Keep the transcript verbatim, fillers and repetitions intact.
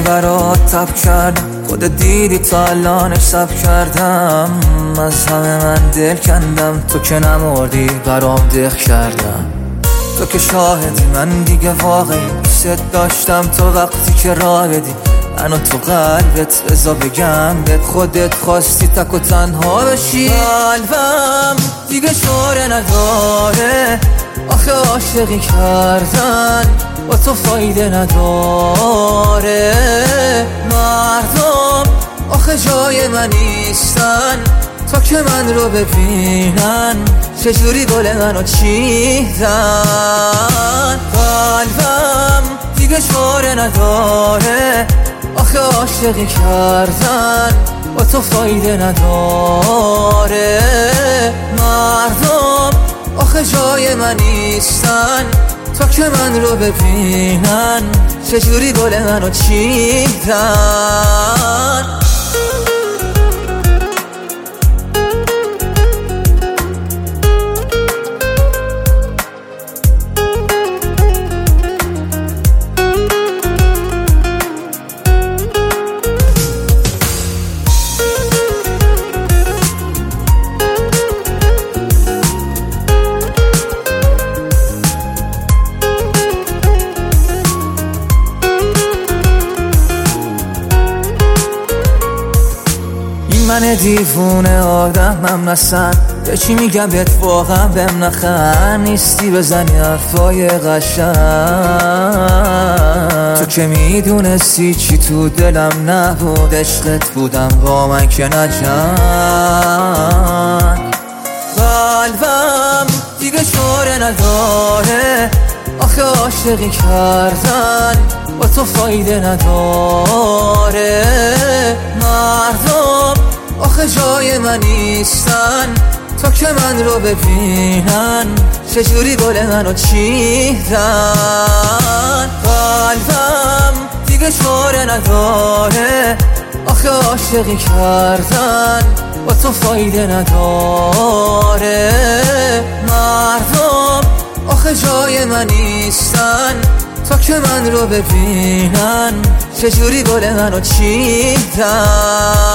برات تب کردم، خودت دیدی تا الانش سب کردم. از همه من دل کندم، تو که نمردی برام دق کردم. تو که شاهدی من دیگه واقعی دوست داشتم تو وقتی که راه بدی منو تو قلبت. ازا بگم بهت خودت خواستی تک و تنها بشی. قلبم دیگه شوره نداره، آخه عاشقی کردن با تو فایده نداره. مردم آخه جای من نیستن، تا که من رو ببینن چجوری گل منو چیدن. قلبم دیگه شوره نداره، آخه عاشقی کردن با تو فایده نداره. مردم آخه جای من نیستن، تا که من رو ببینن چجوری گل منو چیدن. من دیوونه آدمم نسن، به چی میگم بهت واقعا بهم نخن. نیستی بزنی حرفای قشنگ، تو که میدونستی چی تو دلم نبود. عشقت بودم با من که نجنگ. قلبم دیگه شوره نداره، آخه عاشقی کردن با تو فایده نداره. مردم آخه جای من نیستن، تا که من رو ببینن چجوری گل منو چیدن. قلبم دیگه شوره نداره، آخه عاشقی کردن با تو فایده نداره. مردم آخه جای من نیستن، تا که من رو ببینن چجوری گل منو چیدن.